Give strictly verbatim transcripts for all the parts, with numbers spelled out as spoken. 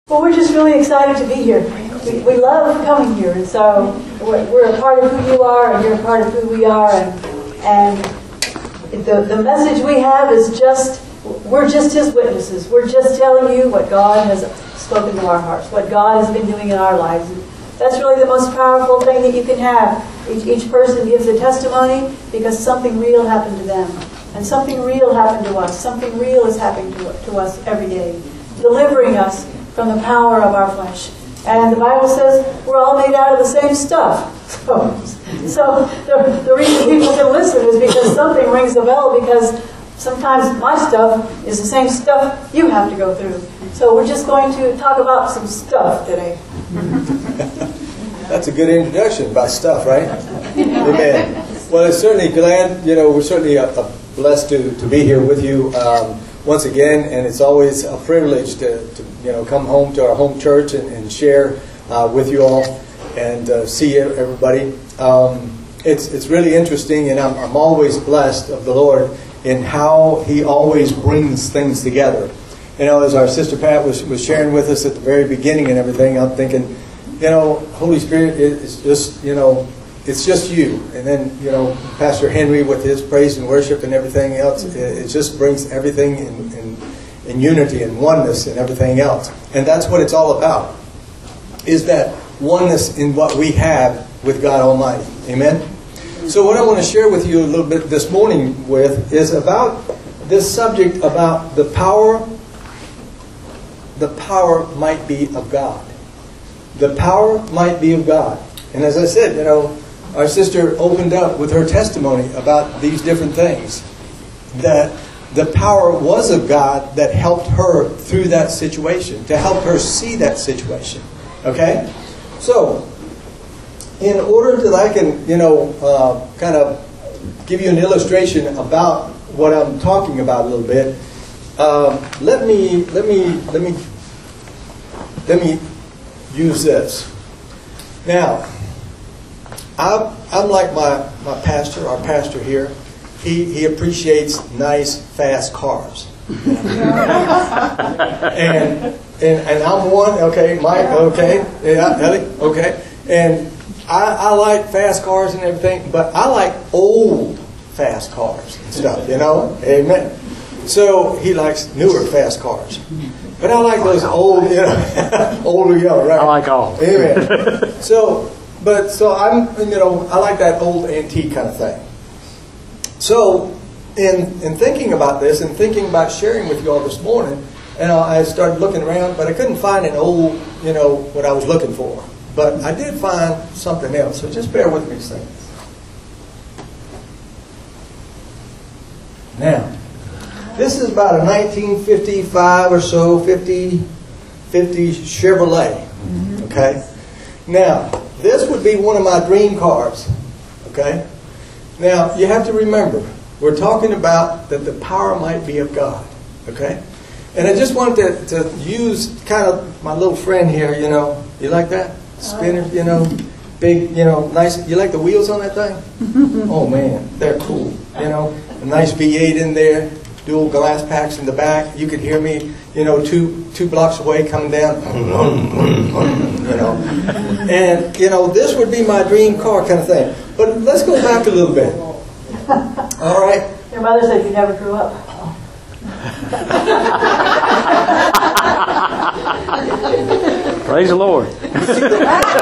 Well, we're just really excited to be here. We, we love coming here, and so we're, we're a part of who you are, and you're a part of who we are, and and the the message we have is just, we're just His witnesses. We're just telling you what God has spoken to our hearts, what God has been doing in our lives. And that's really the most powerful thing that you can have. Each, each person gives a testimony because something real happened to them, and something real happened to us. Something real is happening to, to us every day, delivering us from the power of our flesh. And the Bible says we're all made out of the same stuff. So, so the, the reason people can listen is because something rings a bell, because sometimes my stuff is the same stuff you have to go through. So we're just going to talk about some stuff today. That's a good introduction about stuff, right? Amen. Well, it's certainly glad, you know, we're certainly uh, uh, blessed to, to be here with you um, once again, and it's always a privilege to, to you know, come home to our home church and, and share uh, with you all and uh, see everybody. Um, it's it's really interesting, and I'm, I'm always blessed of the Lord in how He always brings things together. You know, as our sister Pat was, was sharing with us at the very beginning and everything, I'm thinking, you know, Holy Spirit is just, you know, it's just you. And then, you know, Pastor Henry with his praise and worship and everything else, it, it just brings everything in, in, in unity and oneness and everything else. And that's what it's all about, is that oneness in what we have with God Almighty. Amen? So what I want to share with you a little bit this morning with is about this subject about the power, the power might be of God. The power might be of God. And as I said, you know, our sister opened up with her testimony about these different things. That the power was of God that helped her through that situation, to help her see that situation. Okay? So, in order that I can, you know, uh, kind of give you an illustration about what I'm talking about a little bit, uh, let me, let me, let me, let me use this. Now, I'm, I'm like my, my pastor, our pastor here. He, he appreciates nice, fast cars. and, and and I'm one, okay, Mike, okay, yeah, Ellie, okay. And I, I like fast cars and everything, but I like old fast cars and stuff, you know? Amen. So he likes newer fast cars. But I like those old, you know, older yellow, right? I like all. Amen. So, but so I'm, you know, I like that old antique kind of thing. So, in in thinking about this and thinking about sharing with you all this morning, and I started looking around, but I couldn't find an old, you know, what I was looking for. But I did find something else. So just bear with me a second. Now, this is about a nineteen fifty-five or so, fifty, fifty Chevrolet. Okay? Now, this would be one of my dream cars. Okay? Now, you have to remember, we're talking about that the power might be of God. Okay? And I just wanted to, to use kind of my little friend here, you know. You like that? Spinner, you know. Big, you know, nice. You like the wheels on that thing? Oh, man. They're cool. You know, a nice V eight in there. Dual glass packs in the back. You could hear me, you know, two two blocks away coming down. You know. And, you know, this would be my dream car kind of thing. But let's go back a little bit. All right? Your mother said you never grew up. Praise the Lord. You see the,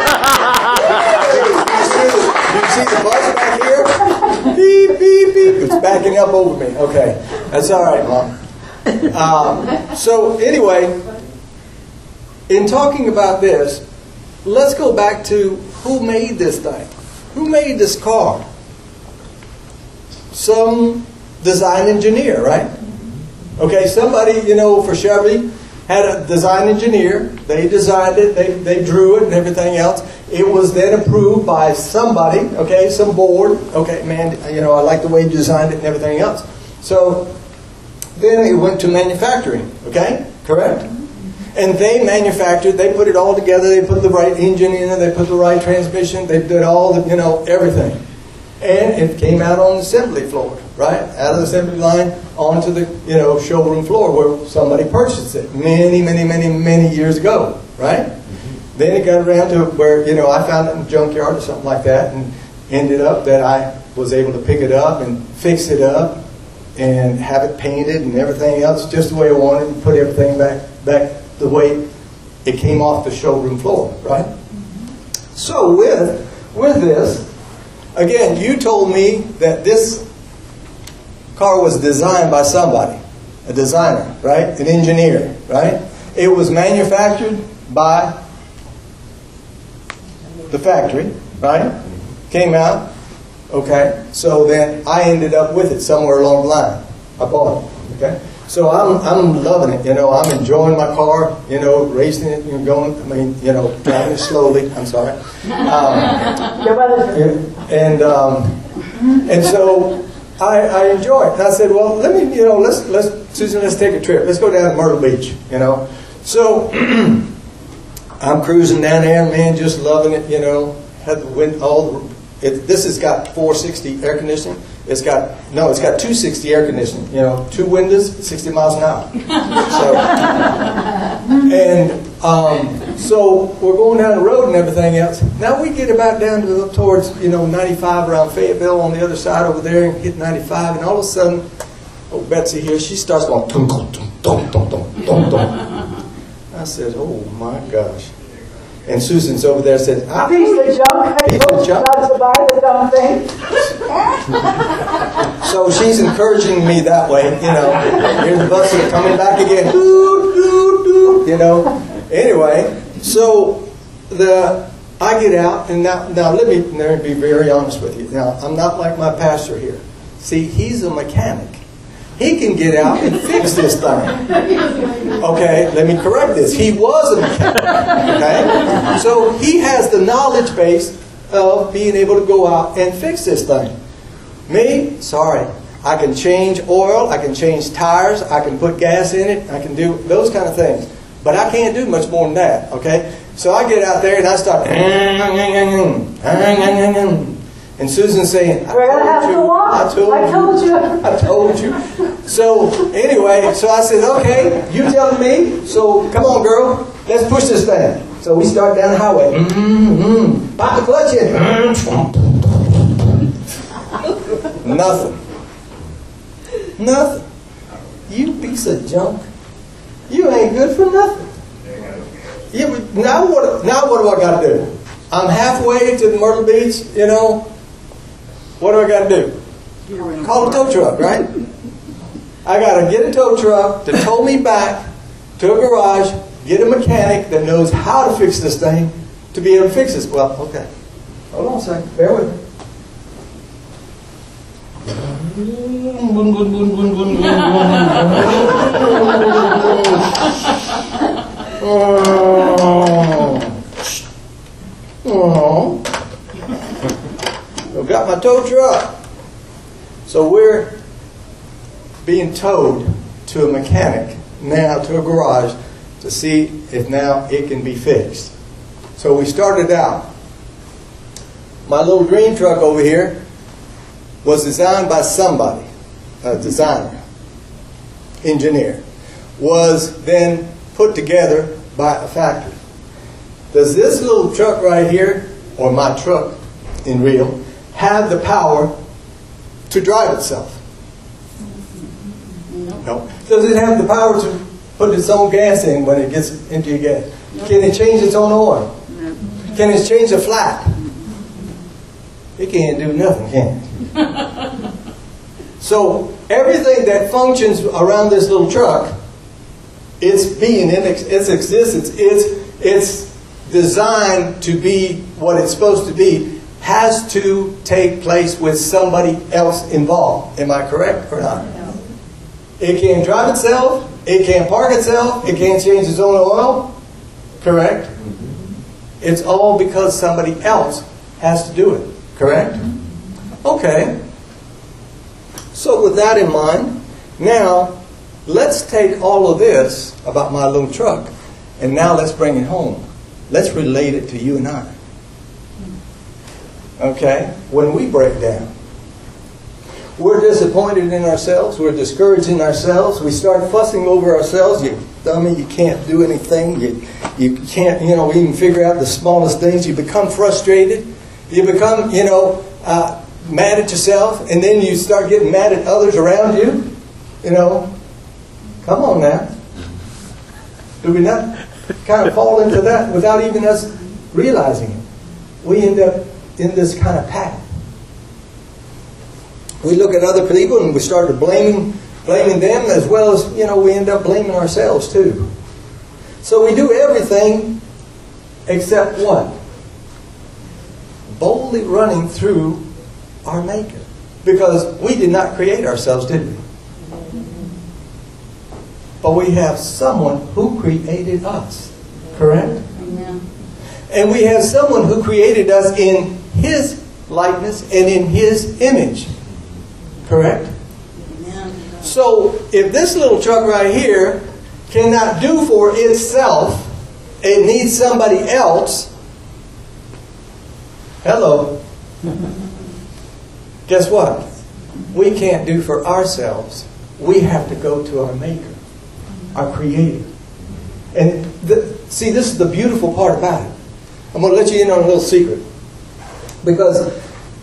you see the bus back here? Beep, beep, beep. It's backing up over me. Okay. That's all right, Mom. Um, so anyway, in talking about this, let's go back to who made this thing. Who made this car? Some design engineer, right? Okay, somebody, you know, for Chevy had a design engineer. They designed it, they, they drew it and everything else. It was then approved by somebody, okay, some board. Okay, man, you know, I like the way you designed it and everything else. So then it went to manufacturing, okay, correct? And they manufactured, they put it all together, they put the right engine in it, they put the right transmission, they did all the, you know, everything. And it came out on the assembly floor, right? Out of the assembly line onto the, you know, showroom floor where somebody purchased it many, many, many, many years ago, right? Mm-hmm. Then it got around to where, you know, I found it in the junkyard or something like that, and ended up that I was able to pick it up and fix it up and have it painted and everything else just the way I wanted, and put everything back back the way it came off the showroom floor, right? Mm-hmm. So with with this, again, you told me that this car was designed by somebody, a designer, right? An engineer, right? It was manufactured by the factory, right? Came out, okay? So then I ended up with it somewhere along the line. I bought it, okay? So I'm I'm loving it, you know. I'm enjoying my car, you know, racing it and going. I mean, you know, driving it slowly. I'm sorry. Um, and um, and so I, I enjoy it. And I said, well, let me, you know, let's let's Susan, let's take a trip. Let's go down to Myrtle Beach, you know. So I'm cruising down there, man, just loving it, you know. Had the wind, all the, it, this has got four sixty air conditioning. It's got, no, it's got two sixty air conditioning, you know, two windows, sixty miles an hour. So, and um, so we're going down the road and everything else. Now we get about down to towards, you know, ninety-five around Fayetteville on the other side over there, and hit ninety-five, and all of a sudden, oh, Betsy here, she starts going, tum, tum, tum, tum, tum, tum, tum, tum. I said, oh my gosh. And Susan's over there and said, ah, piece of junk. I told you not to buy the dumb thing. So she's encouraging me that way, you know. Here's the bus coming back again. Doo, doo, doo, you know. Anyway, so the I get out, and now, now let me, let me be very honest with you. Now, I'm not like my pastor here. See, he's a mechanic. He can get out and fix this thing. Okay, let me correct this. He was a mechanic. Okay? So he has the knowledge base of being able to go out and fix this thing. Me, sorry. I can change oil, I can change tires, I can put gas in it, I can do those kind of things. But I can't do much more than that. Okay? So I get out there and I start. And Susan's saying, I We're going to have told to you, walk. I told I told you, you. I told you. So anyway, so I said, okay, you telling me, so come on, girl, let's push this thing. So we start down the highway. Mm-hmm. Pop the clutch in. Nothing. Nothing. You piece of junk. You ain't good for nothing. You, now what? Now what do I got to do? I'm halfway to Myrtle Beach, you know. What do I got to do? Call a tow truck, right? I got to get a tow truck to tow me back to a garage, get a mechanic that knows how to fix this thing to be able to fix this. Well, okay. Hold on a second. Bear with me. Oh. Oh. I've got my tow truck. So we're being towed to a mechanic now, to a garage, to see if now it can be fixed. So we started out. My little green truck over here was designed by somebody, a designer, engineer, was then put together by a factory. Does this little truck right here, or my truck in real, have the power to drive itself? No. No. Does it have the power to put its own gas in when it gets into your gas? No. Can it change its own oil? No. Can it change the flat? It can't do nothing, can it? So everything that functions around this little truck, its being, its existence, its its designed to be what it's supposed to be, has to take place with somebody else involved. Am I correct or not? No. It can't drive itself. It can't park itself. It can't change its own oil. Correct? Mm-hmm. It's all because somebody else has to do it. Correct? Mm-hmm. Okay. So with that in mind, now let's take all of this about my little truck, and now let's bring it home. Let's relate it to you and I. Okay? When we break down. We're disappointed in ourselves. We're discouraged in ourselves. We start fussing over ourselves. You dummy, you can't do anything. You, you can't, you know, even figure out the smallest things. You become frustrated. You become, you know, uh, mad at yourself. And then you start getting mad at others around you. You know, come on now. Do we not kind of fall into that without even us realizing it? We end up in this kind of path. We look at other people and we start blaming, blaming them as well as, you know, we end up blaming ourselves too. So we do everything except what? Boldly running through our Maker. Because we did not create ourselves, did we? But we have someone who created us. Correct? Amen. And we have someone who created us in His likeness and in His image. Correct? Amen. So, if this little truck right here cannot do for itself, it needs somebody else. Hello. Guess what? We can't do for ourselves. We have to go to our Maker, our Creator. And the, see, this is the beautiful part about it. I'm going to let you in on a little secret. Because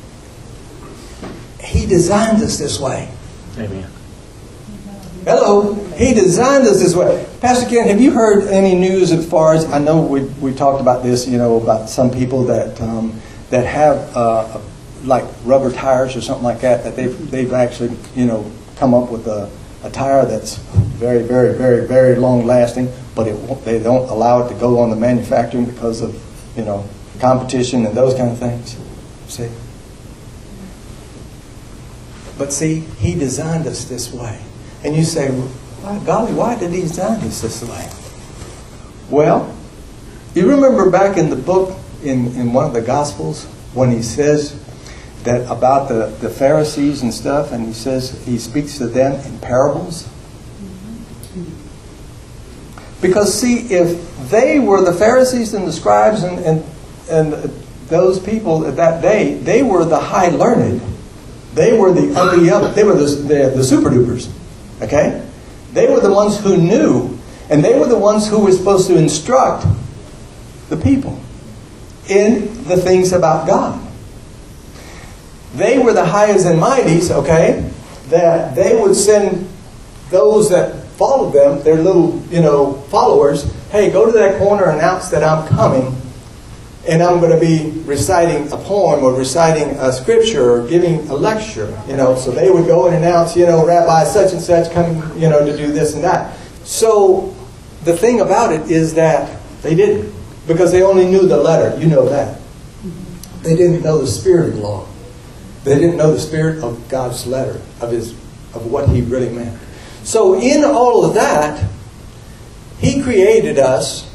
He designed us this way. Amen. Hello. He designed us this way. Pastor Ken, have you heard any news as far as, I know we we talked about this, you know, about some people that um, that have uh, like rubber tires or something like that, that they've, they've actually, you know, come up with a, a tire that's very, very, very, very long lasting, but it won't, they don't allow it to go on the manufacturing because of, you know, competition and those kind of things. See? But see, He designed us this way. And you say, well, golly, why did He design us this way? Well, you remember back in the book, in, in one of the Gospels, when He says that about the, the Pharisees and stuff, and He says He speaks to them in parables? Because see, if they were the Pharisees and the scribes and, and, and those people at that day, they were the high learned. They were the uppity up. They were the, the, the super dupers. Okay? They were the ones who knew, and they were the ones who were supposed to instruct the people in the things about God. They were the highest and mighties, okay, that they would send those that followed them, their little, you know, followers, hey, go to that corner and announce that I'm coming, and I'm going to be reciting a poem or reciting a scripture or giving a lecture, you know. So they would go and announce, you know, Rabbi such and such coming, you know, to do this and that. So the thing about it is that they didn't, because they only knew the letter. You know that. They didn't know the spirit of the law. They didn't know the spirit of God's letter, of His, of what He really meant. So in all of that, He created us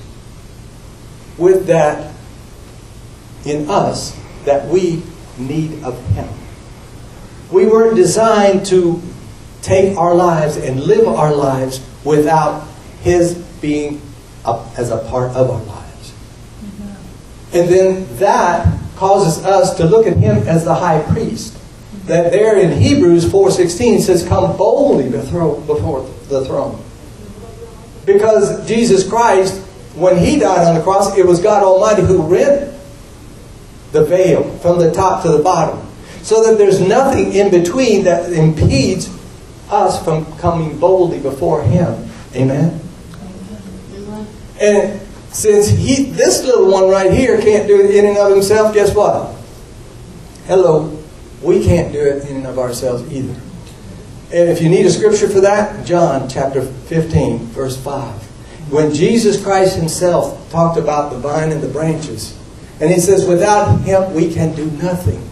with that in us that we need of Him. We weren't designed to take our lives and live our lives without His being a, as a part of our lives. Mm-hmm. And then that causes us to look at Him as the high priest. That there in Hebrews four sixteen says, come boldly before the throne. Because Jesus Christ, when He died on the cross, it was God Almighty who rent the veil from the top to the bottom. So that there's nothing in between that impedes us from coming boldly before Him. Amen? Amen. And since he, this little one right here can't do it in and of himself, guess what? Hello. We can't do it in and of ourselves either. And if you need a scripture for that, John chapter fifteen, verse five. When Jesus Christ Himself talked about the vine and the branches, and He says, without Him we can do nothing.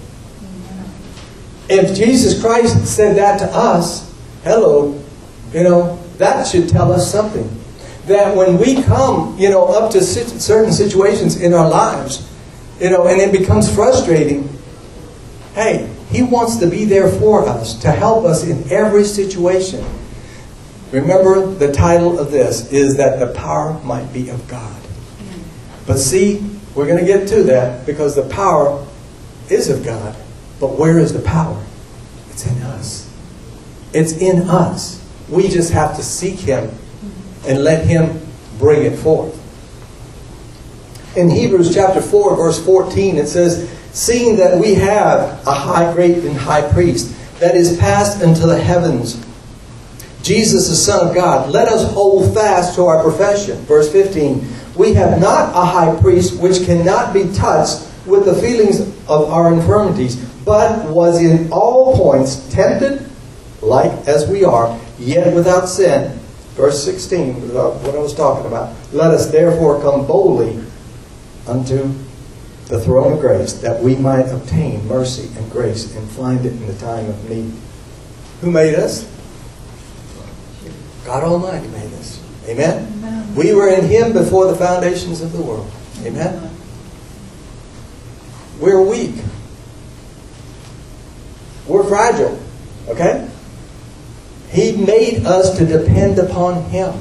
If Jesus Christ said that to us, hello, you know, that should tell us something. That when we come, you know, up to certain situations in our lives, you know, and it becomes frustrating, hey, He wants to be there for us, to help us in every situation. Remember, the title of this is that the power might be of God. But see, we're going to get to that because the power is of God. But where is the power? It's in us. It's in us. We just have to seek Him and let Him bring it forth. In Hebrews chapter four, verse fourteen, it says, seeing that we have a high, great and high priest that is passed into the heavens, Jesus the Son of God, let us hold fast to our profession. Verse fifteen, we have not a high priest which cannot be touched with the feelings of our infirmities, but was in all points tempted like as we are, yet without sin. Verse sixteen, what I was talking about. Let us therefore come boldly unto the throne of grace, that we might obtain mercy and grace and find it in the time of need. Who made us? God Almighty made us. Amen? Amen. We were in Him before the foundations of the world. Amen? We're weak. We're fragile. Okay? He made us to depend upon Him.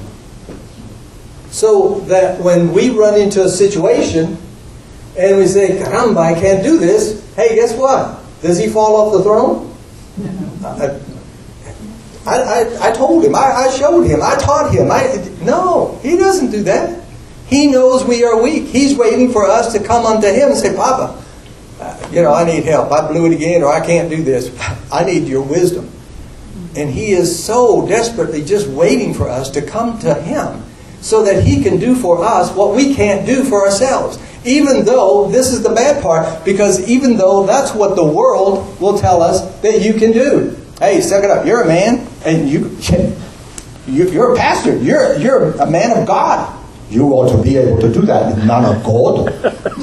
So that when we run into a situation and we say, caramba, I can't do this. Hey, guess what? Does He fall off the throne? I, I, I, I told Him. I, I showed Him. I taught Him. I, no, He doesn't do that. He knows we are weak. He's waiting for us to come unto Him and say, Papa, uh, you know, I need help. I blew it again, or I can't do this. I need your wisdom. And He is so desperately just waiting for us to come to Him so that He can do for us what we can't do for ourselves. Even though, this is the bad part, because even though that's what the world will tell us that you can do. Hey, suck it up. You're a man, and you, you're a pastor. You're, you're a man of God. You ought to be able to do that, man of God.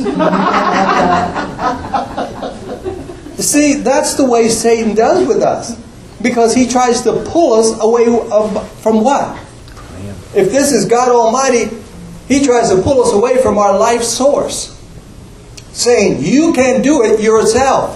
See, that's the way Satan does with us. Because he tries to pull us away from what? If this is God Almighty, He tries to pull us away from our life source. Saying, you can do it yourself.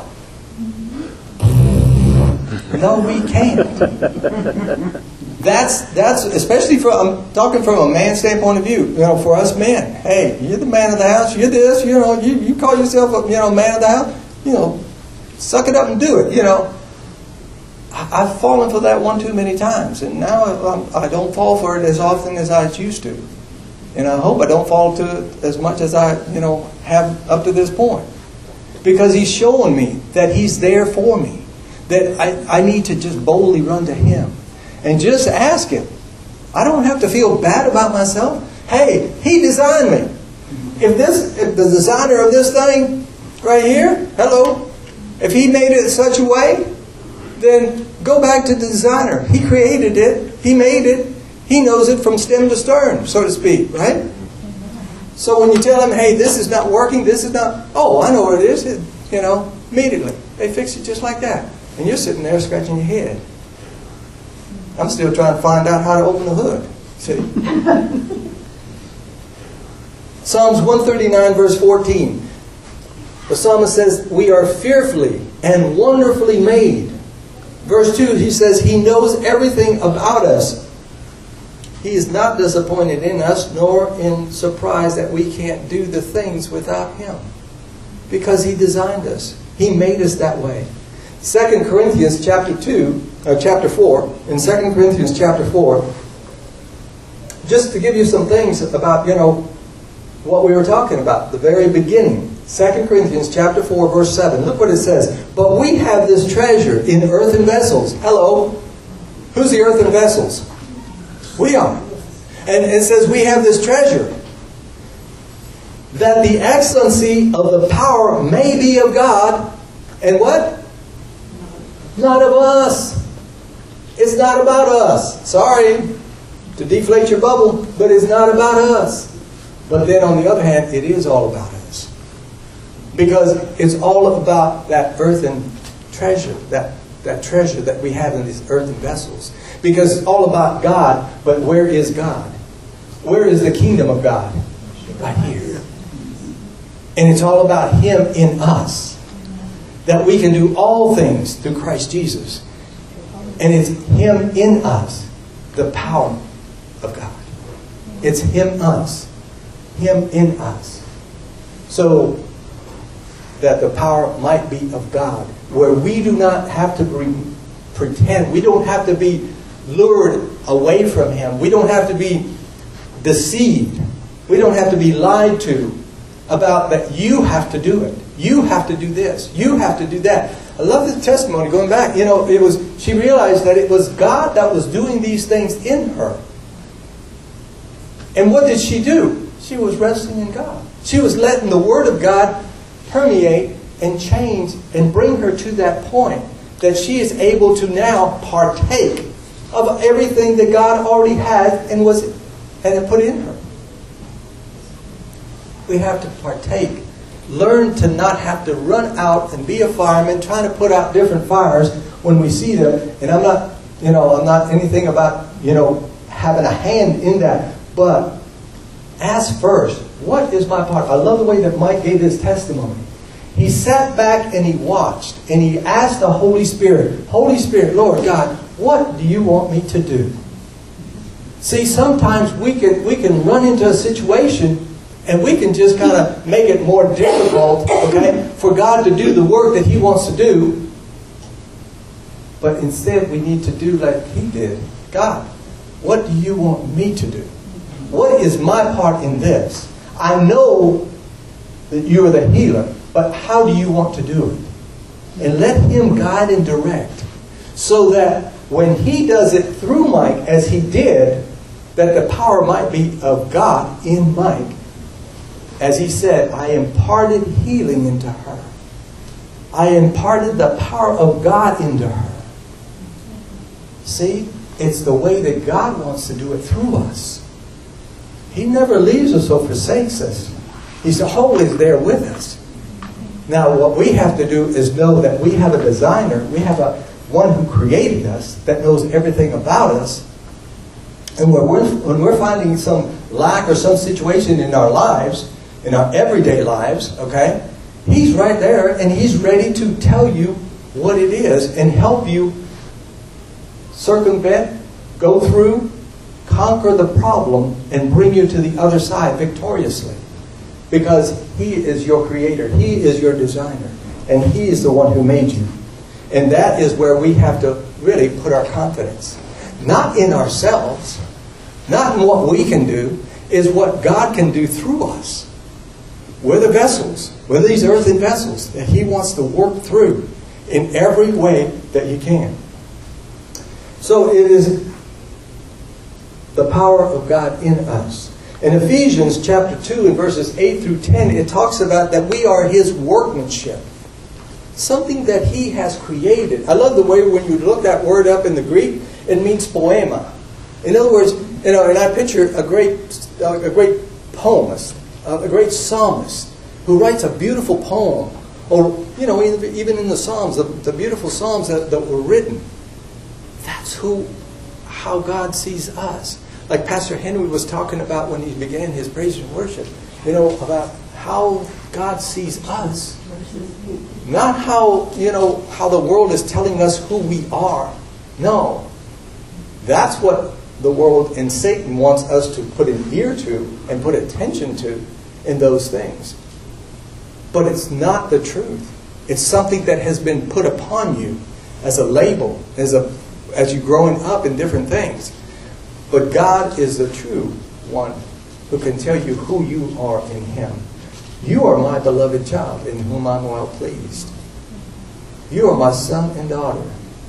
No, we can't. That's, that's especially for, I'm talking from a man's standpoint of view. You know, for us men. Hey, you're the man of the house. You're this, you know, you, you call yourself a you know, man of the house. You know, suck it up and do it, you know. I've fallen for that one too many times, and now I'm, I don't fall for it as often as I used to, and I hope I don't fall to it as much as I, you know, have up to this point, because He's showing me that He's there for me, that I, I need to just boldly run to Him and just ask Him. I don't have to feel bad about myself. Hey, He designed me. If this, if the designer of this thing right here, hello, if He made it such a way, then go back to the designer. He created it. He made it. He knows it from stem to stern, so to speak, right? So when you tell Him, hey, this is not working, this is not, oh, I know what it is, it, you know, immediately. They fix it just like that. And you're sitting there scratching your head. I'm still trying to find out how to open the hood. See? Psalms one thirty-nine, verse fourteen. The psalmist says, we are fearfully and wonderfully made. Verse two, he says, He knows everything about us. He is not disappointed in us, nor in surprise that we can't do the things without Him. Because He designed us. He made us that way. Second Corinthians chapter two, or chapter four, in Second Corinthians chapter four, just to give you some things about, you know, what we were talking about, the very beginning. Second Corinthians chapter four, verse seven. Look what it says. But we have this treasure in earthen vessels. Hello. Who's the earthen vessels? We are. And it says we have this treasure, that the excellency of the power may be of God. And what? Not of us. It's not about us. Sorry to deflate your bubble, but it's not about us. But then on the other hand, it is all about us. Because it's all about that earthen treasure, that, that treasure that we have in these earthen vessels. Because it's all about God, but where is God? Where is the kingdom of God? Right here. And it's all about Him in us. That we can do all things through Christ Jesus. And it's Him in us, the power of God. It's Him us. Him in us. So, that the power might be of God, where we do not have to re- pretend. We don't have to be lured away from Him. We don't have to be deceived. We don't have to be lied to about that you have to do it. You have to do this. You have to do that. I love the testimony going back. You know, it was she realized that it was God that was doing these things in her. And what did she do? She was resting in God. She was letting the Word of God permeate and change and bring her to that point that she is able to now partake of everything that God already had and was and had put in her. We have to partake. Learn to not have to run out and be a fireman trying to put out different fires when we see them. And I'm not, you know, I'm not anything about, you know, having a hand in that. But ask first, what is my part? I love the way that Mike gave his testimony. He sat back and he watched and he asked the Holy Spirit, Holy Spirit, Lord God, what do you want me to do? See, sometimes we can we can run into a situation and we can just kind of make it more difficult, okay, for God to do the work that He wants to do. But instead we need to do like He did. God, what do you want me to do? What is my part in this? I know that you are the healer, but how do you want to do it? And let Him guide and direct so that when He does it through Mike, as He did, that the power might be of God in Mike. As he said, I imparted healing into her. I imparted the power of God into her. See, it's the way that God wants to do it through us. He never leaves us or forsakes us. He's always there with us. Now, what we have to do is know that we have a designer. We have a one who created us that knows everything about us. And when we're, when we're finding some lack or some situation in our lives, in our everyday lives, okay, He's right there and He's ready to tell you what it is and help you circumvent, go through, conquer the problem, and bring you to the other side victoriously. Because He is your creator. He is your designer. And He is the one who made you. And that is where we have to really put our confidence. Not in ourselves, not in what we can do, is what God can do through us. We're the vessels. We're these earthen vessels that He wants to work through in every way that He can. So it is the power of God in us. In Ephesians chapter two and verses eight through ten, it talks about that we are His workmanship. Something that He has created. I love the way when you look that word up in the Greek, it means poema. In other words, you know, and I picture a great, a great poemist, a great psalmist who writes a beautiful poem, or you know, even in the Psalms, the, the beautiful Psalms that, that were written. That's who, how God sees us. Like Pastor Henry was talking about when he began his praise and worship, you know, about how God sees us. Not how, you know, how the world is telling us who we are. No. That's what the world and Satan wants us to put an ear to and put attention to in those things. But it's not the truth. It's something that has been put upon you as a label, as a as you're growing up in different things. But God is the true one who can tell you who you are in Him. You are my beloved child in whom I'm well pleased. You are my son and daughter.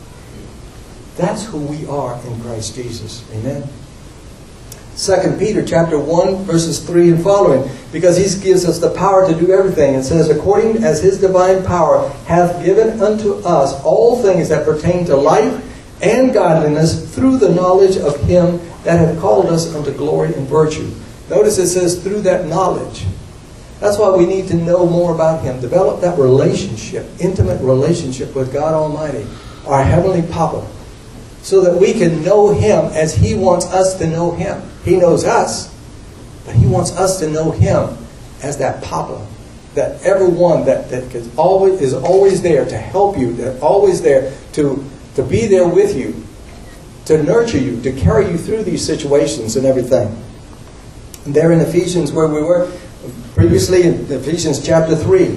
That's who we are in Christ Jesus. Amen. Second Peter chapter one, verses three and following. Because He gives us the power to do everything. It says, according as His divine power hath given unto us all things that pertain to life and godliness through the knowledge of Him that hath called us unto glory and virtue. Notice it says through that knowledge. That's why we need to know more about Him. Develop that relationship, intimate relationship with God Almighty, our Heavenly Papa. So that we can know Him as He wants us to know Him. He knows us, but He wants us to know Him as that Papa. That everyone that, that is, always, is always there to help you, that always there to, to be there with you, to nurture you, to carry you through these situations and everything. And there in Ephesians where we were previously, in Ephesians chapter three,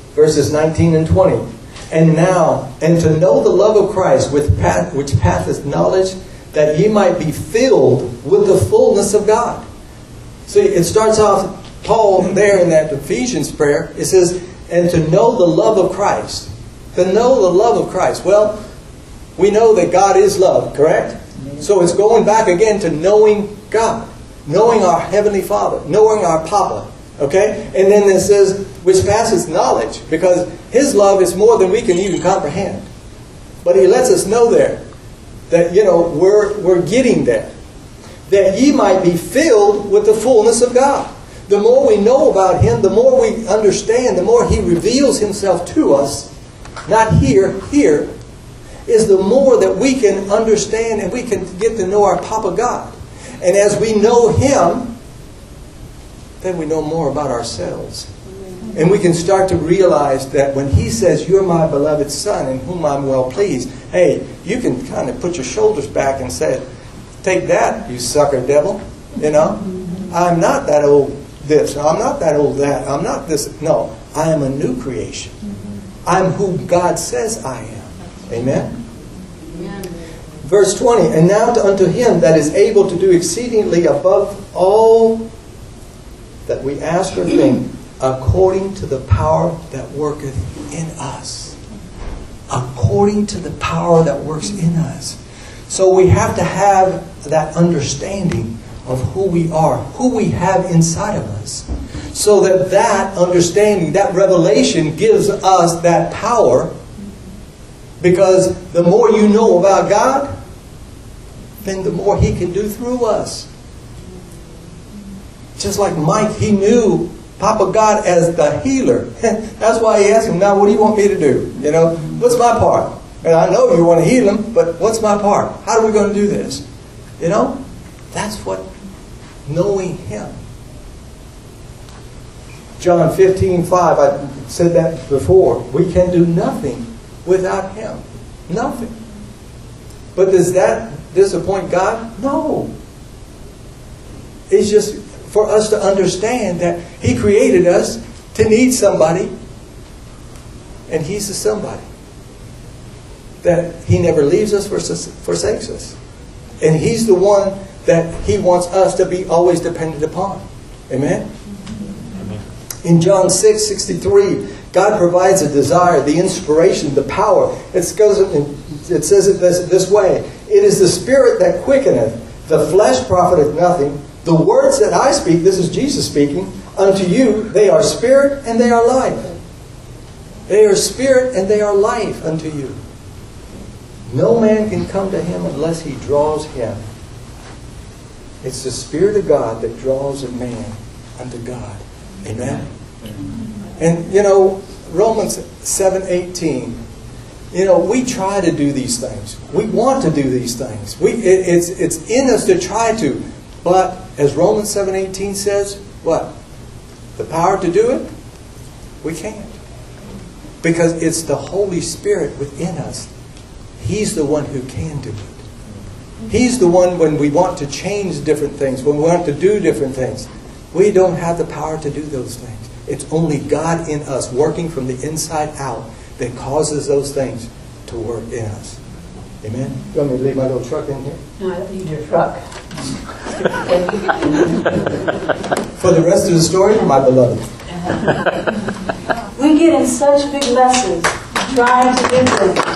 verses nineteen and twenty. And now, and to know the love of Christ, with path, which passeth knowledge, that ye might be filled with the fullness of God. See, it starts off, Paul there in that Ephesians prayer, it says, and to know the love of Christ. To know the love of Christ. Well, we know that God is love, correct? So it's going back again to knowing God. Knowing our Heavenly Father. Knowing our Papa. Okay? And then it says, which passes knowledge. Because His love is more than we can even comprehend. But He lets us know there that, you know, we're, we're getting there. That ye might be filled with the fullness of God. The more we know about Him, the more we understand, the more He reveals Himself to us, not here, here, is the more that we can understand and we can get to know our Papa God. And as we know Him, then we know more about ourselves. And we can start to realize that when He says, you're my beloved Son in whom I'm well pleased, hey, you can kind of put your shoulders back and say, take that, you sucker devil. You know, I'm not that old this, I'm not that old that, I'm not this. No, I am a new creation. I'm who God says I am. Amen? Amen. Verse twenty, and now to unto Him that is able to do exceedingly above all that we ask or think, according to the power that worketh in us. According to the power that works in us. So we have to have that understanding of who we are, who we have inside of us. So that that understanding, that revelation gives us that power. Because the more you know about God, then the more He can do through us. Just like Mike, he knew Papa God as the healer. That's why he asked him, now what do you want me to do? You know, what's my part? And I know you want to heal him, but what's my part? How are we going to do this? You know, that's what knowing Him. John fifteen five, I said that before. We can do nothing without Him. Nothing. But does that disappoint God? No. It's just for us to understand that He created us to need somebody, and He's the somebody. That He never leaves us, forsakes us. And He's the one that He wants us to be always dependent upon. Amen? Amen. In John six sixty-three, God provides a desire, the inspiration, the power. It goes, it says it this, this way. It is the Spirit that quickeneth. The flesh profiteth nothing. The words that I speak, this is Jesus speaking, unto you, they are spirit and they are life. They are spirit and they are life unto you. No man can come to Him unless he draws him. It's the Spirit of God that draws a man unto God. Amen? And, you know, Romans seven eighteen, you know, we try to do these things. We want to do these things. We it, it's it's in us to try to. But, as Romans seven eighteen says, what? The power to do it? We can't. Because it's the Holy Spirit within us. He's the one who can do it. He's the one when we want to change different things, when we want to do different things. We don't have the power to do those things. It's only God in us, working from the inside out, that causes those things to work in us. Amen? You want me to leave my little truck in here? No, I don't need your truck. For the rest of the story, my beloved. We get in such big messes trying to do things.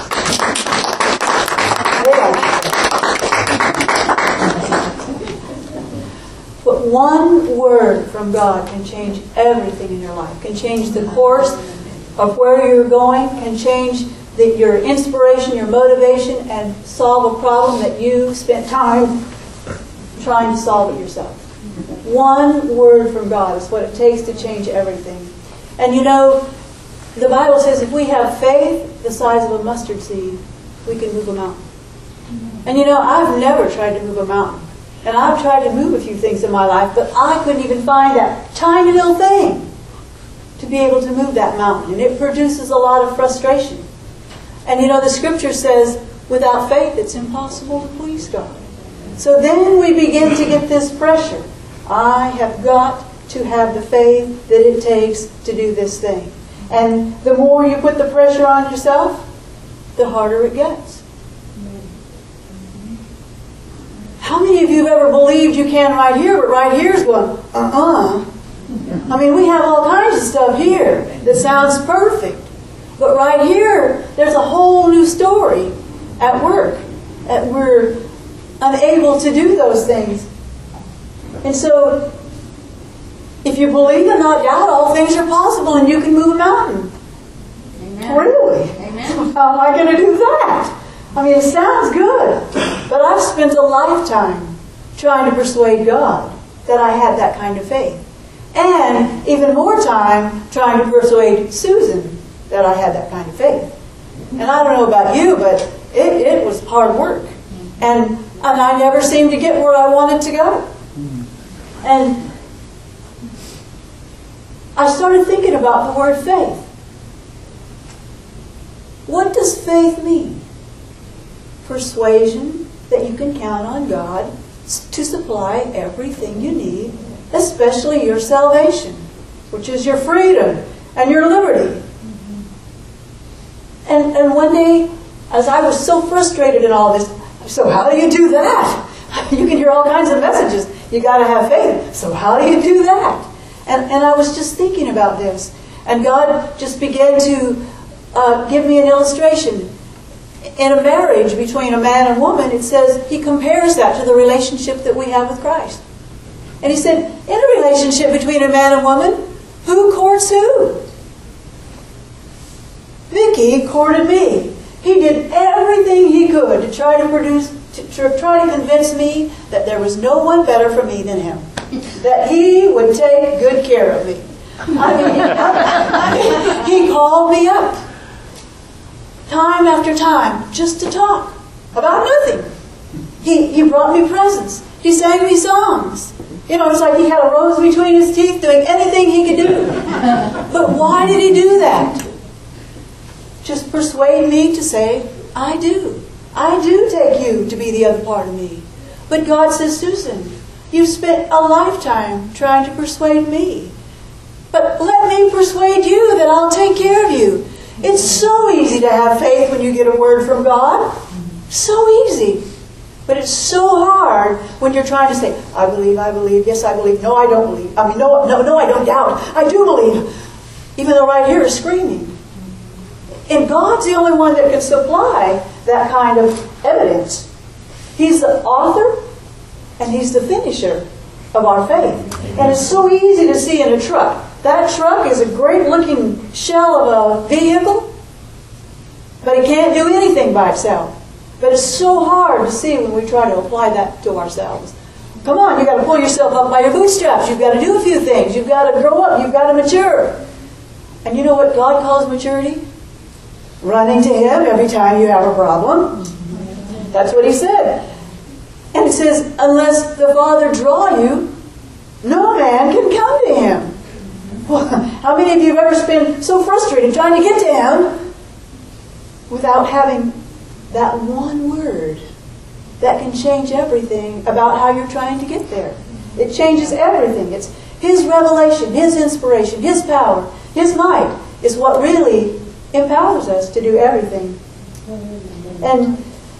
But one word from God can change everything in your life. Can change the course of where you're going. Can change the, your inspiration, your motivation, and solve a problem that you spent time trying to solve it yourself. One word from God is what it takes to change everything. And you know, the Bible says if we have faith the size of a mustard seed, we can move a mountain. And you know, I've never tried to move a mountain. And I've tried to move a few things in my life, but I couldn't even find that tiny little thing to be able to move that mountain. And it produces a lot of frustration. And you know, the Scripture says, without faith it's impossible to please God. So then we begin to get this pressure. I have got to have the faith that it takes to do this thing. And the more you put the pressure on yourself, the harder it gets. How many of you have ever believed you can right here, but right here is going, uh-uh. I mean, we have all kinds of stuff here that sounds perfect. But right here, there's a whole new story at work. That we're unable to do those things. And so, if you believe and not doubt, all things are possible and you can move a mountain. Amen. Really? Amen. How am I going to do that? I mean, it sounds good. But I've spent a lifetime trying to persuade God that I had that kind of faith. And even more time trying to persuade Susan that I had that kind of faith. And I don't know about you, but it, it was hard work. And, and I never seemed to get where I wanted to go. And I started thinking about the word faith. What does faith mean? Persuasion that you can count on God to supply everything you need, especially your salvation, which is your freedom and your liberty. And, and one day, as I was so frustrated in all this, so how do you do that? You can hear all kinds of messages. You got to have faith. So how do you do that? And, and I was just thinking about this. And God just began to uh, give me an illustration. In a marriage between a man and woman, it says, he compares that to the relationship that we have with Christ. And he said, in a relationship between a man and woman, who courts who? Vicky courted me. He did everything he could to try to produce, to, to try to convince me that there was no one better for me than him. That he would take good care of me. I mean, he called me up time after time just to talk about nothing. He, he brought me presents. He sang me songs. You know, it's like he had a rose between his teeth doing anything he could do. But why did he do that? Just persuade me to say, I do. I do take you to be the other part of me. But God says, Susan, you spent a lifetime trying to persuade me. But let me persuade you that I'll take care of you. It's so easy to have faith when you get a word from God. So easy. But it's so hard when you're trying to say, I believe, I believe, yes, I believe, no, I don't believe. I mean, no, no, no, I don't doubt. I do believe. Even though right here is screaming. And God's the only one that can supply that kind of evidence. He's the author and He's the finisher of our faith. And it's so easy to see in a truck. That truck is a great looking shell of a vehicle, but it can't do anything by itself. But it's so hard to see when we try to apply that to ourselves. Come on, you've got to pull yourself up by your bootstraps. You've got to do a few things. You've got to grow up. You've got to mature. And you know what God calls maturity? Running to Him every time you have a problem. That's what He said. And it says, unless the Father draw you, no man can come to Him. Well, how many of you have ever been so frustrated trying to get to Him without having that one word that can change everything about how you're trying to get there? It changes everything. It's His revelation, His inspiration, His power, His might is what really empowers us to do everything. And,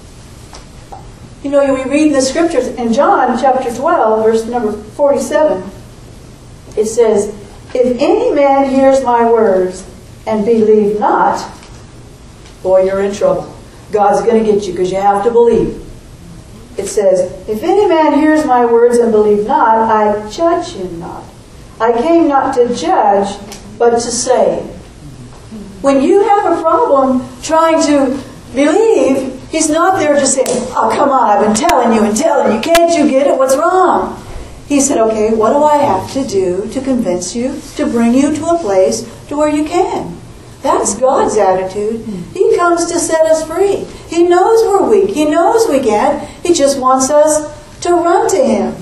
you know, we read in the scriptures in John chapter twelve, verse number forty-seven, it says, if any man hears my words and believe not, boy, you're in trouble. God's going to get you because you have to believe. It says, if any man hears my words and believe not, I judge him not. I came not to judge, but to save. When you have a problem trying to believe, He's not there just saying, oh, come on, I've been telling you and telling you. Can't you get it? What's wrong? He said, okay, what do I have to do to convince you, to bring you to a place to where you can? That's God's attitude. He comes to set us free. He knows we're weak. He knows we can't. He just wants us to run to Him.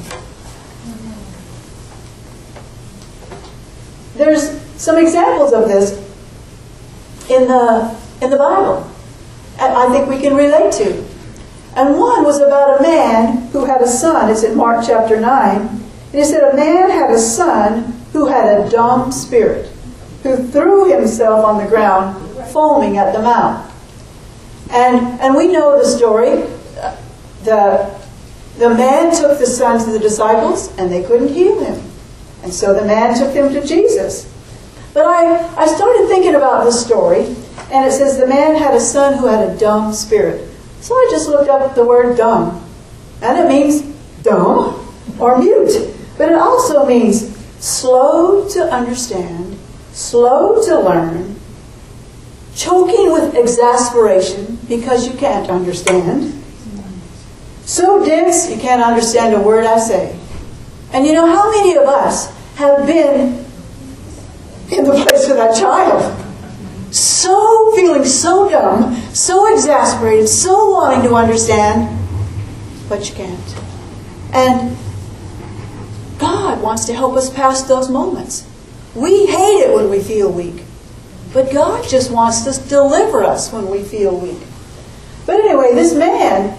There's some examples of this in the in the Bible. I think we can relate to. And one was about a man who had a son. It's in Mark chapter nine. And it said a man had a son who had a dumb spirit. who threw himself on the ground, foaming at the mouth. And and we know the story. The, the man took the son to the disciples, and they couldn't heal him. And so the man took him to Jesus. But I, I started thinking about this story, and it says the man had a son who had a dumb spirit. So I just looked up the word dumb. And it means dumb or mute. But it also means slow to understand, slow to learn, choking with exasperation because you can't understand, so dense you can't understand a word I say. And you know, how many of us have been in the place of that child? So feeling so dumb, so exasperated, so wanting to understand, but you can't. And God wants to help us pass those moments. We hate it when we feel weak. But God just wants to deliver us when we feel weak. But anyway, this man,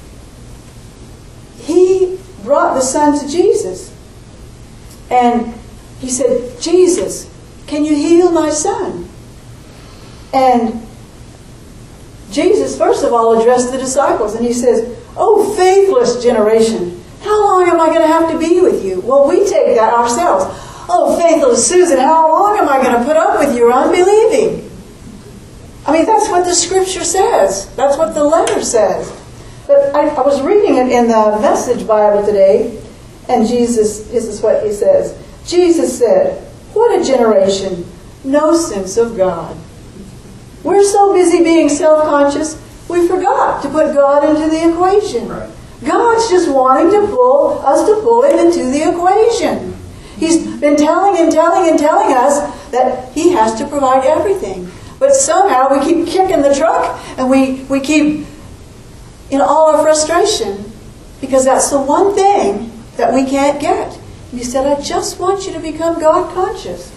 he brought the son to Jesus. And he said, Jesus, can you heal my son? And Jesus, first of all, addressed the disciples. And he says, oh, faithless generation, how long am I going to have to be with you? Well, we take that ourselves. Oh, faithless Susan, how long am I going to put up with your unbelieving? I mean, that's what the scripture says. That's what the letter says. But I, I was reading it in the Message Bible today, and Jesus, this is what he says. Jesus said, what a generation, no sense of God. We're so busy being self-conscious, we forgot to put God into the equation. Right. God's just wanting to pull us to pull him into the equation. He's been telling and telling and telling us that he has to provide everything. But somehow we keep kicking the truck and we, we keep in all our frustration because that's the one thing that we can't get. And he said, I just want you to become God conscious.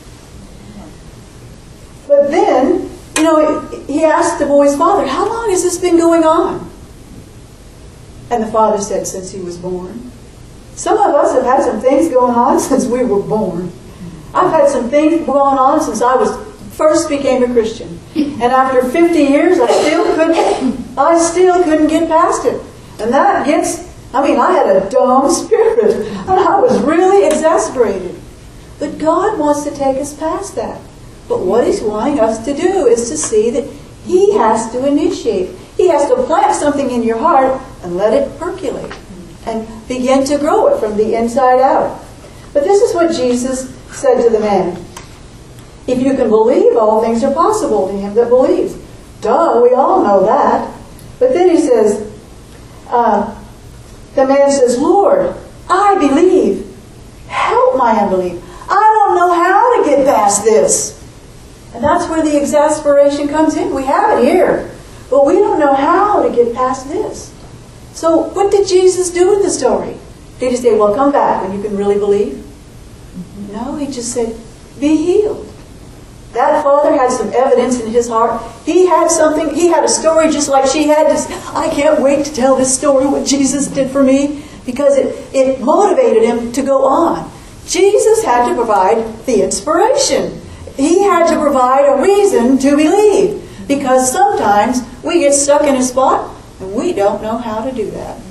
But then, you know, he asked the boy's father, how long has this been going on? And the father said, since he was born. Some of us have had some things going on since we were born. I've had some things going on since I was first became a Christian. And after fifty years, I still couldn't, I still couldn't get past it. And that gets, I mean, I had a dumb spirit. And I was really exasperated. But God wants to take us past that. But what he's wanting us to do is to see that he has to initiate. He has to plant something in your heart and let it percolate and begin to grow it from the inside out. But this is what Jesus said to the man. If you can believe, all things are possible to him that believes. Duh, we all know that. But then he says, uh, the man says, Lord, I believe. Help my unbelief. I don't know how to get past this. And that's where the exasperation comes in. We have it here, but we don't know how to get past this. So what did Jesus do in the story? Did he say, well, come back when you can really believe? No, he just said, be healed. That father had some evidence in his heart. He had something, he had a story just like she had. This, I can't wait to tell this story, what Jesus did for me, because it, it motivated him to go on. Jesus had to provide the inspiration. He had to provide a reason to believe, because sometimes we get stuck in a spot and we don't know how to do that.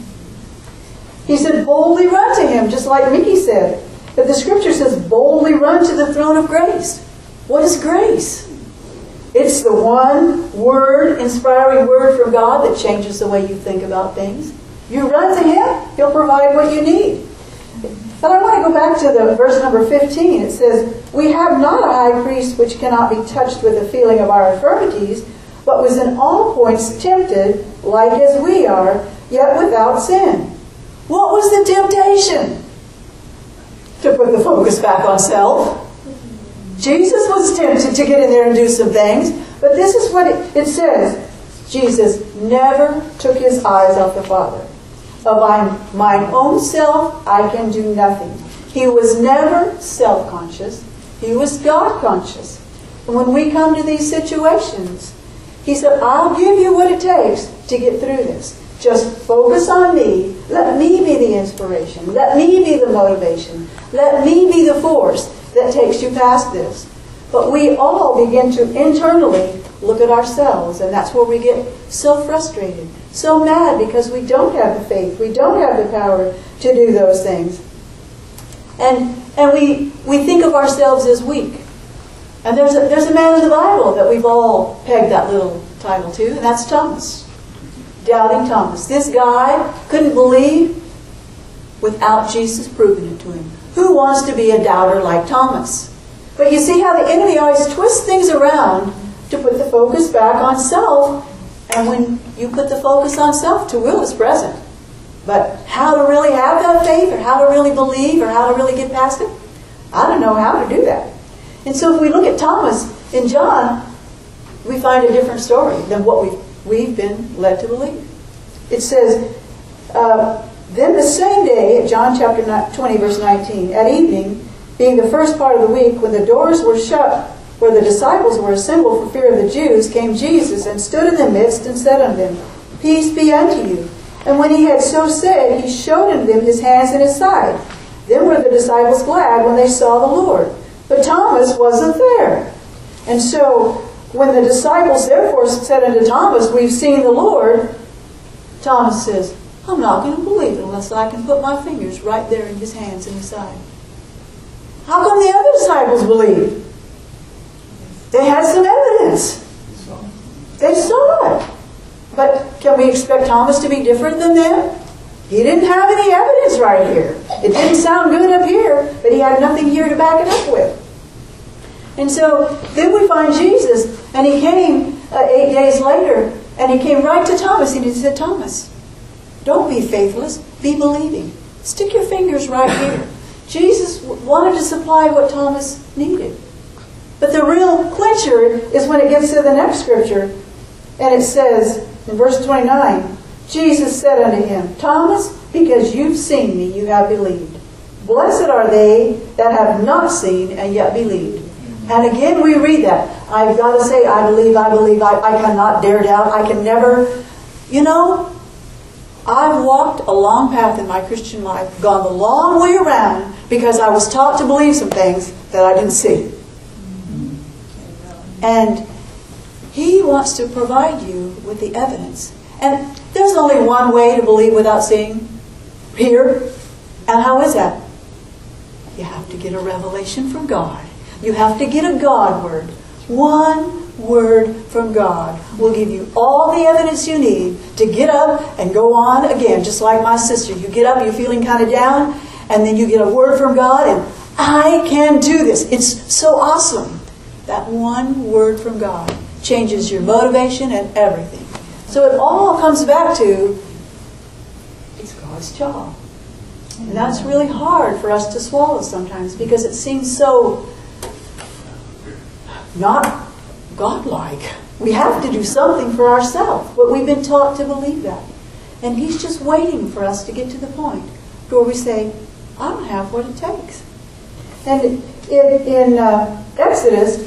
He said, boldly run to him, just like Mickey said. But the scripture says, boldly run to the throne of grace. What is grace? It's the one word, inspiring word from God that changes the way you think about things. You run to him, he'll provide what you need. But I want to go back to the verse number fifteen. It says, we have not a high priest which cannot be touched with the feeling of our infirmities, but was in all points tempted, like as we are, yet without sin. What was the temptation? To put the focus back on self. Jesus was tempted to get in there and do some things, but this is what it, it says. Jesus never took his eyes off the Father. Of mine, mine own self, I can do nothing. He was never self-conscious. He was God-conscious. And when we come to these situations, he said, I'll give you what it takes to get through this. Just focus on me. Let me be the inspiration. Let me be the motivation. Let me be the force that takes you past this. But we all begin to internally look at ourselves, and that's where we get so frustrated, so mad because we don't have the faith, we don't have the power to do those things. And and we we think of ourselves as weak. And there's a, there's a man in the Bible that we've all pegged that little title to, and that's Thomas. Doubting Thomas. This guy couldn't believe without Jesus proving it to him. Who wants to be a doubter like Thomas? But you see how the enemy always twists things around to put the focus back on self. And when you put the focus on self, to will is present. But how to really have that faith, or how to really believe, or how to really get past it, I don't know how to do that. And so if we look at Thomas in John, we find a different story than what we've, we've been led to believe. It says, uh, then the same day, at John chapter twenty, verse nineteen, at evening, being the first part of the week, when the doors were shut, where the disciples were assembled for fear of the Jews, came Jesus and stood in the midst and said unto them, Peace be unto you. And when he had so said, he showed unto them his hands and his side. Then were the disciples glad when they saw the Lord. But Thomas wasn't there. And so, when the disciples therefore said unto Thomas, We've seen the Lord, Thomas says, I'm not going to believe it unless I can put my fingers right there in his hands and his side. How come the other disciples believed? They had some evidence. They saw it. But can we expect Thomas to be different than them? He didn't have any evidence right here. It didn't sound good up here, but he had nothing here to back it up with. And so then we find Jesus, and he came uh, eight days later, and he came right to Thomas, and he said, Thomas, don't be faithless, be believing. Stick your fingers right here. Jesus wanted to supply what Thomas needed. But the real clincher is when it gets to the next scripture, and it says in verse twenty-nine, Jesus said unto him, Thomas, because you've seen me, you have believed. Blessed are they that have not seen and yet believed. And again we read that. I've got to say, I believe, I believe, I, I cannot dare doubt, I can never, you know, I've walked a long path in my Christian life, gone the long way around, because I was taught to believe some things that I didn't see. And He wants to provide you with the evidence. And there's only one way to believe without seeing. Here. And how is that? You have to get a revelation from God. You have to get a God word. One word from God will give you all the evidence you need to get up and go on again. Just like my sister. You get up, you're feeling kind of down, and then you get a word from God, and I can do this. It's so awesome. That one word from God changes your motivation and everything. So it all comes back to, it's God's job. And that's really hard for us to swallow sometimes, because it seems so not godlike. We have to do something for ourselves, but we've been taught to believe that. And He's just waiting for us to get to the point where we say, I don't have what it takes. And in, in uh, Exodus,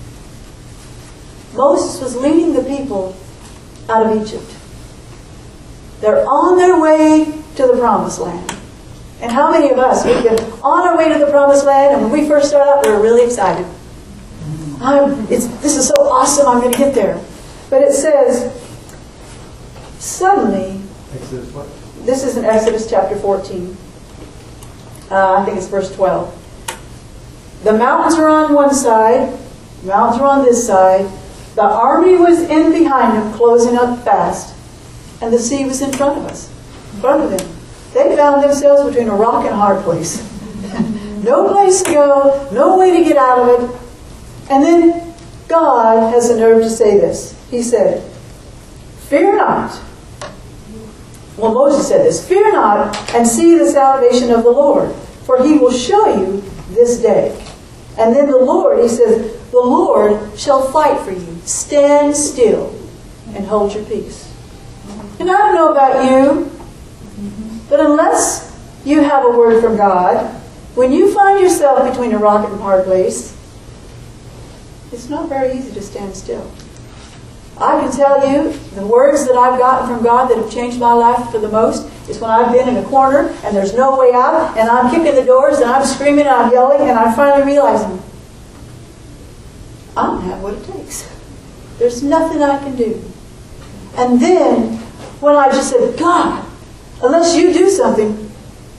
Moses was leading the people out of Egypt. They're on their way to the promised land. And how many of us, we've been on our way to the promised land, and when we first start out, we were really excited. I'm, it's, this is so awesome, I'm going to get there. But it says, suddenly, Exodus what? This is in Exodus chapter fourteen. Uh, I think it's verse twelve. The mountains are on one side, the mountains are on this side. The army was in behind them, closing up fast. And the sea was in front of us, in front of them. They found themselves between a rock and a hard place. No place to go, no way to get out of it. And then God has the nerve to say this. He said, fear not. Well, Moses said this. Fear not, and see the salvation of the Lord, for He will show you this day. And then the Lord, He says, the Lord shall fight for you. Stand still and hold your peace. And I don't know about you, but unless you have a word from God, when you find yourself between a rock and a hard place, it's not very easy to stand still. I can tell you, the words that I've gotten from God that have changed my life for the most is when I've been in a corner and there's no way out, and I'm kicking the doors and I'm screaming and I'm yelling, and I'm finally realizing, I don't have what it takes. There's nothing I can do. And then, when I just said, God, unless you do something,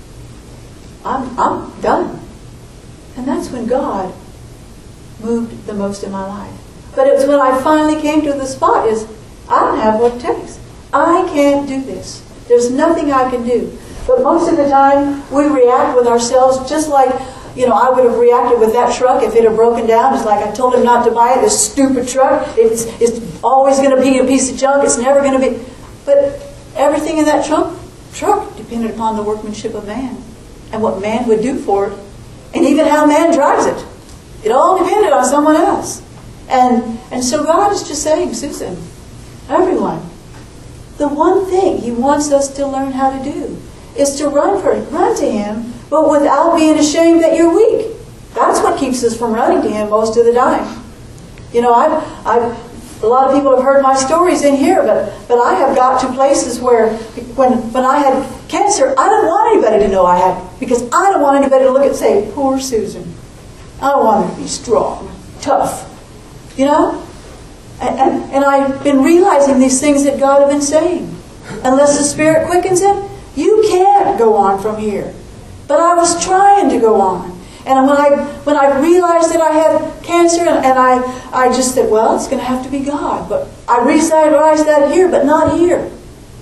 I'm, I'm done. And that's when God moved the most in my life. But it was when I finally came to the spot is, I don't have what it takes. I can't do this. There's nothing I can do. But most of the time, we react with ourselves just like, you know, I would have reacted with that truck if it had broken down. It's like I told him not to buy it, this stupid truck. It's, it's always going to be a piece of junk. It's never going to be. But everything in that truck, truck depended upon the workmanship of man and what man would do for it. And even how man drives it. It all depended on someone else. And, and so God is just saying, Susan, everyone, the one thing He wants us to learn how to do is to run for it, run to Him, but without being ashamed that you're weak. That's what keeps us from running to Him most of the time. You know, I've, I've, a lot of people have heard my stories in here, but, but I have got to places where when, when I had cancer, I didn't want anybody to know I had it, because I don't want anybody to look and say, poor Susan. I want her to be strong, tough. You know? And, and, and I've been realizing these things that God has been saying. Unless the Spirit quickens it, you can't go on from here. But I was trying to go on. And when I when I realized that I had cancer, and, and I, I just said, well, it's going to have to be God. But I realized that here, but not here.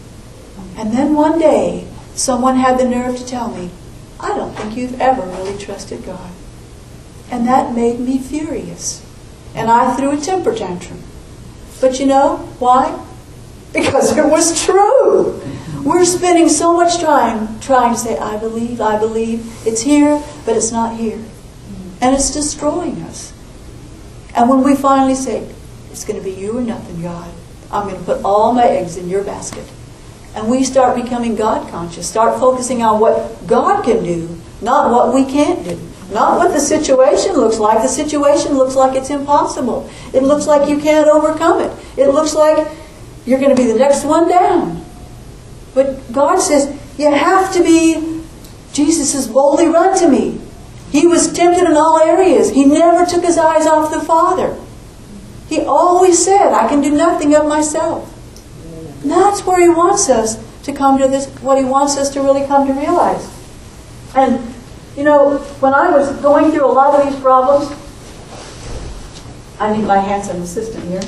And then one day, someone had the nerve to tell me, I don't think you've ever really trusted God. And that made me furious. And I threw a temper tantrum. But you know why? Because it was true. We're spending so much time trying to say, I believe, I believe. It's here, but it's not here. And it's destroying us. And when we finally say, it's going to be you or nothing, God. I'm going to put all my eggs in your basket. And we start becoming God conscious. Start focusing on what God can do, not what we can't do. Not what the situation looks like. The situation looks like it's impossible. It looks like you can't overcome it. It looks like you're going to be the next one down. But God says, you have to be, Jesus says, boldly run to me. He was tempted in all areas. He never took His eyes off the Father. He always said, I can do nothing of myself. And that's where He wants us to come to this, what He wants us to really come to realize. And you know, when I was going through a lot of these problems, I need my handsome assistant here.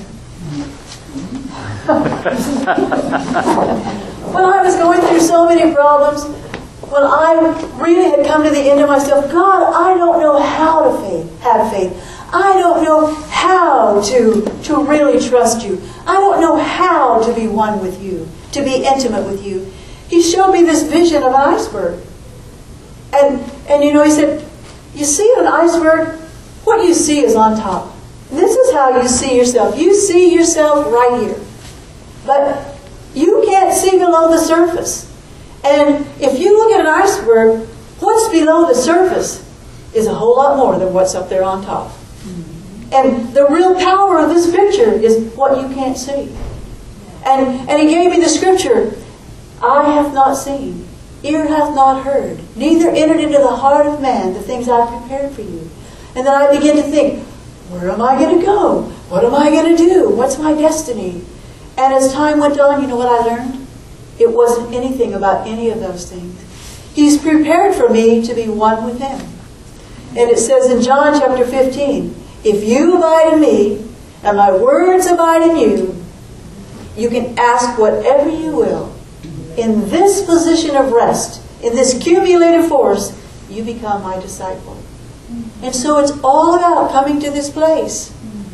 When I was going through so many problems, when I really had come to the end of myself, God, I don't know how to faith, have faith. I don't know how to, to really trust you. I don't know how to be one with you, to be intimate with you. He showed me this vision of an iceberg. And, and you know, He said, you see an iceberg, what you see is on top. This is how you see yourself. You see yourself right here. But you can't see below the surface. And if you look at an iceberg, what's below the surface is a whole lot more than what's up there on top. And the real power of this picture is what you can't see. And, and He gave me the scripture, eye hath not seen, ear hath not heard, neither entered into the heart of man the things I've prepared for you. And then I begin to think, where am I going to go? What am I going to do? What's my destiny? And as time went on, you know what I learned? It wasn't anything about any of those things. He's prepared for me to be one with Him. And it says in John chapter fifteen, if you abide in me, and my words abide in you, you can ask whatever you will. In this position of rest, in this cumulative force, you become my disciple. And so it's all about coming to this place.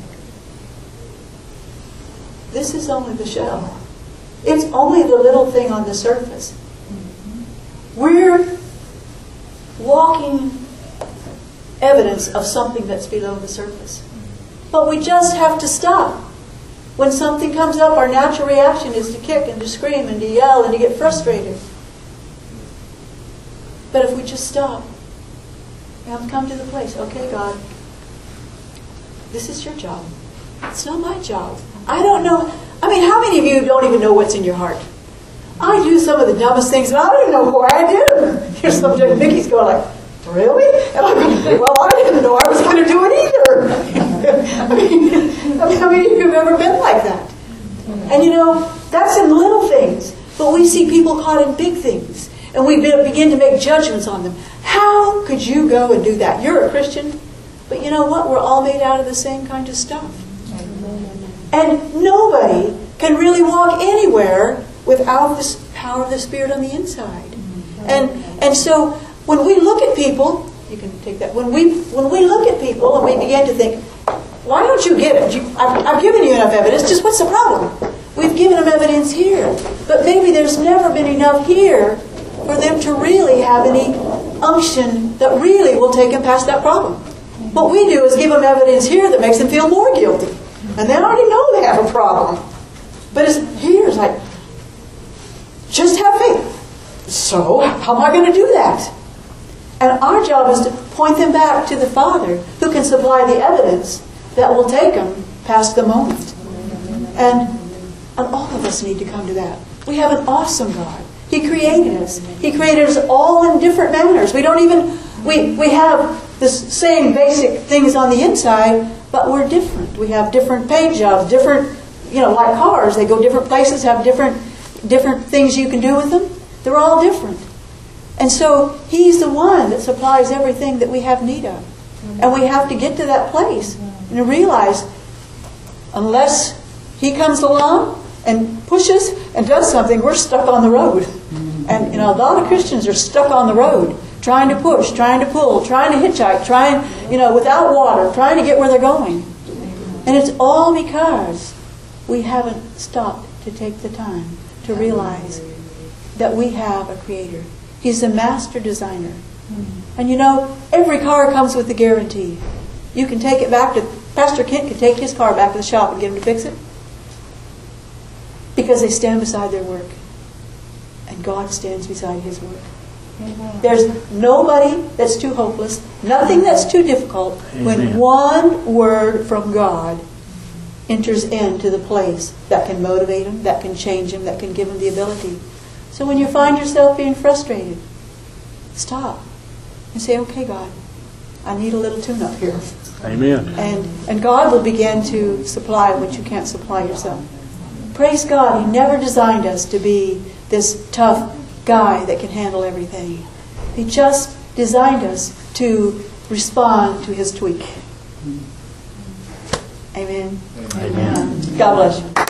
This is only the shell. It's only the little thing on the surface. We're walking evidence of something that's below the surface. But we just have to stop. When something comes up, our natural reaction is to kick and to scream and to yell and to get frustrated. But if we just stop, we have to come to the place, okay, God, this is your job. It's not my job. I don't know. I mean, how many of you don't even know what's in your heart? I do some of the dumbest things, and I don't even know why I did them. Here's something Vicky's going like, really? And I'm going, well, I didn't know I was going to do it either. I mean, we see people caught in big things, and we be- begin to make judgments on them. How could you go and do that? You're a Christian, but you know what? We're all made out of the same kind of stuff. And nobody can really walk anywhere without this power of the Spirit on the inside. And and so when we look at people, you can take that. When we when we look at people and we begin to think, why don't you get it? You, I've, I've given you enough evidence. Just what's the problem? We've given them evidence here, but maybe there's never been enough here for them to really have any unction that really will take them past that problem. What we do is give them evidence here that makes them feel more guilty, and they already know they have a problem. But it's, here it's like, just have faith. So, how am I going to do that? And our job is to point them back to the Father, who can supply the evidence that will take them past the moment. And, and all of us need to come to that. We have an awesome God. He created us. He created us all in different manners. We don't even, we, we have the same basic things on the inside, but we're different. We have different paint jobs, different, you know, like cars. They go different places, have different, different things you can do with them. They're all different. And so He's the one that supplies everything that we have need of. And we have to get to that place and to realize, unless He comes along and pushes and does something, we're stuck on the road. And you know, a lot of Christians are stuck on the road, trying to push, trying to pull, trying to hitchhike, trying, you know, without water, trying to get where they're going. And it's all because we haven't stopped to take the time to realize that we have a Creator. He's the master designer. And you know, every car comes with a guarantee. You can take it back to, Pastor Kent can take his car back to the shop and get him to fix it. Because they stand beside their work. And God stands beside His work. Amen. There's nobody that's too hopeless, nothing that's too difficult, Amen. When one word from God enters into the place that can motivate them, that can change them, that can give them the ability. So when you find yourself being frustrated, stop and say, okay, God, I need a little tune-up here. Amen. And, and God will begin to supply what you can't supply yourself. Praise God, He never designed us to be this tough guy that can handle everything. He just designed us to respond to His tweak. Amen. Amen. God bless you.